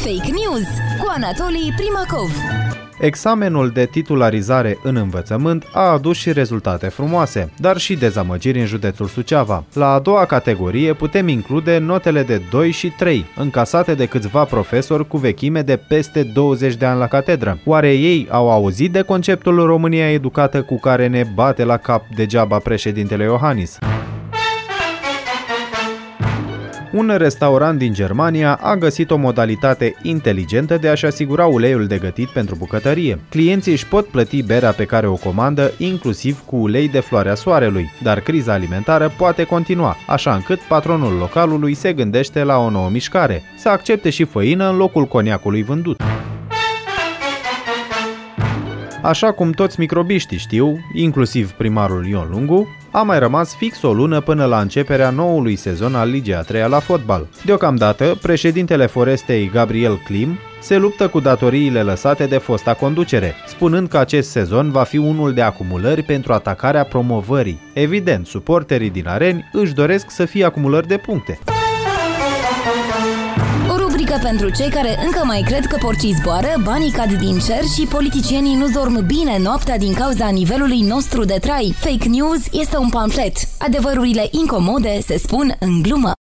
Fake News cu Anatolii Primacov. Examenul de titularizare în învățământ a adus și rezultate frumoase, dar și dezamăgiri în județul Suceava. La a doua categorie putem include notele de 2 și 3, încasate de câțiva profesori cu vechime de peste 20 de ani la catedră. Oare ei au auzit de conceptul România educată cu care ne bate la cap degeaba președintele Iohannis? Un restaurant din Germania a găsit o modalitate inteligentă de a-și asigura uleiul de gătit pentru bucătărie. Clienții își pot plăti berea pe care o comandă, inclusiv cu ulei de floarea soarelui, dar criza alimentară poate continua, așa încât patronul localului se gândește la o nouă mișcare, să accepte și făină în locul coniacului vândut. Așa cum toți microbiștii știu, inclusiv primarul Ion Lungu, a mai rămas fix o lună până la începerea noului sezon al Ligii a 3-a la fotbal. Deocamdată, președintele Forestei Gabriel Klim se luptă cu datoriile lăsate de fosta conducere, spunând că acest sezon va fi unul de acumulări pentru atacarea promovării. Evident, suporterii din Areni își doresc să fie acumulări de puncte. Rubrică pentru cei care încă mai cred că porcii zboară, banii cad din cer și politicienii nu dorm bine noaptea din cauza nivelului nostru de trai. Fake News este un pamflet. Adevărurile incomode se spun în glumă.